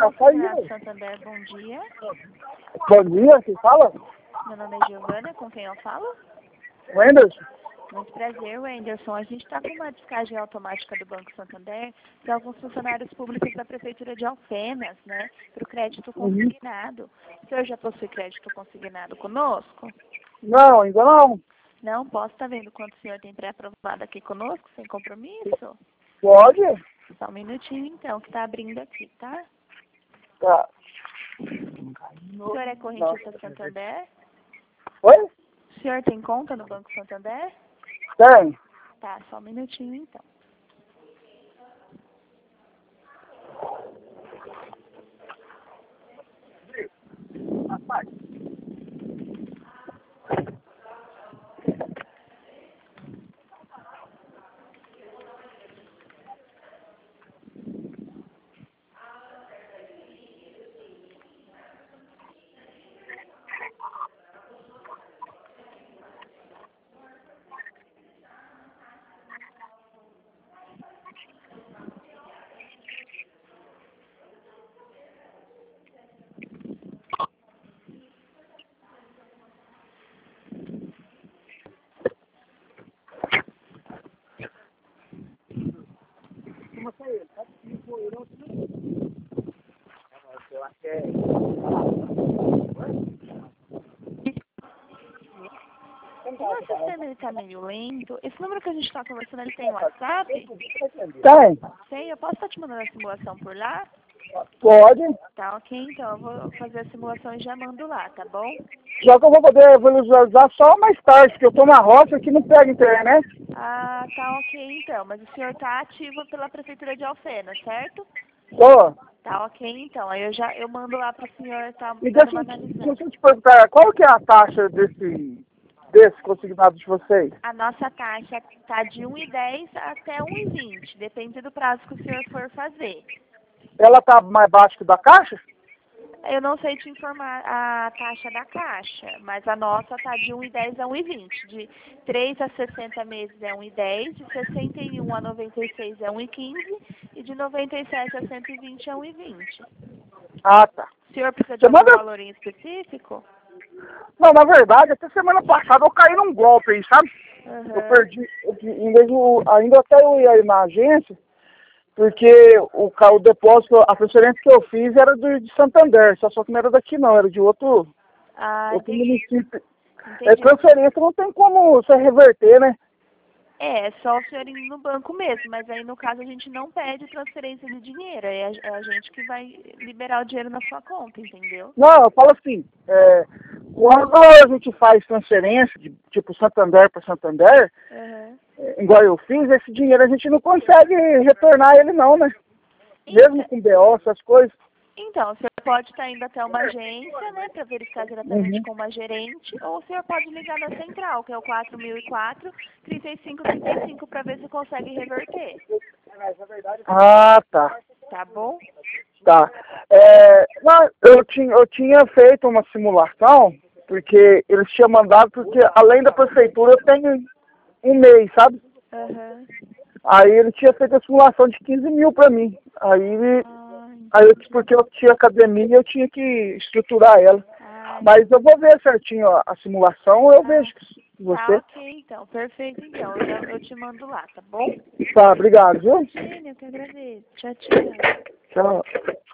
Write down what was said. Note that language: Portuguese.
Banco Santander, bom dia. Bom dia, quem fala? Meu nome é Giovana, com quem eu falo? Wenderson? Muito prazer, Wenderson. A gente está com uma descagem automática do Banco Santander de alguns funcionários públicos da Prefeitura de Alfenas, né? Para o crédito consignado. O senhor já possui crédito consignado conosco? Não, ainda não. Não? Posso estar vendo quanto o senhor tem pré-aprovado aqui conosco, sem compromisso? Pode? Só um minutinho, então, que está abrindo aqui, tá? Tá. O senhor é correntista Santander? Oi? O senhor tem conta no Banco Santander? Tem. Tá, só um minutinho, então. O sistema está meio lento. Esse número que a gente está conversando, ele tem WhatsApp? Tem. Sei, eu posso estar te mandando a simulação por lá? Pode. Tá, ok, então eu vou fazer a simulação e já mando lá, tá bom? Só que eu vou poder visualizar só mais tarde, porque eu tô na roça que não pega internet. Ah, tá ok, então. Mas o senhor está ativo pela Prefeitura de Alfenas, certo? Tô. Tá ok, então. Aí eu mando lá para o senhor tá E dando deixa uma deixa analisada. eu te perguntar, qual que é a taxa desse consignado de vocês? A nossa taxa está de 1,10 até 1,20, depende do prazo que o senhor for fazer. Ela tá mais baixa que da caixa? Eu não sei te informar a taxa da Caixa, mas a nossa está de 1,10 a 1,20. De 3 a 60 meses é 1,10, de 61 a 96 é 1,15 e de 97 a 120 é 1,20. Ah, tá. O senhor precisa de Você algum manda... valor em específico? Não, na verdade, até semana passada eu caí num golpe aí, sabe? Eu Aham. perdi, em vez de, ainda até eu ir aí na agência, porque o depósito, a transferência que eu fiz era de Santander, só que não era daqui não, era de outro Entendi. município. É Entendi. transferência, não tem como você reverter, né? É só o senhor ir no banco mesmo, mas aí no caso a gente não pede transferência de dinheiro, é a gente que vai liberar o dinheiro na sua conta, entendeu? Não, eu falo assim, quando a gente faz transferência, de, tipo Santander para Santander, Aham. igual eu fiz, esse dinheiro a gente não consegue retornar ele não, né? Mesmo com BO, essas coisas. Então, o senhor pode estar indo até uma agência, né, para verificar diretamente Uhum. com uma gerente, ou o senhor pode ligar na central, que é o 4004-3535, para ver se consegue reverter. Ah, tá. Tá bom? Tá. Não, eu tinha feito uma simulação, porque eles tinham mandado, porque além da prefeitura eu tenho um mês, sabe? Aham. Aí ele tinha feito a simulação de 15 mil pra mim. Aí, Entendi. porque eu tinha academia, eu tinha que estruturar ela. Mas eu vou ver certinho a simulação, eu vejo com Tá você. ok, então. Perfeito, então. Eu te mando lá, tá bom? Tá, obrigado, viu? Imagina, eu que agradeço. Tchau, tchau. Tchau.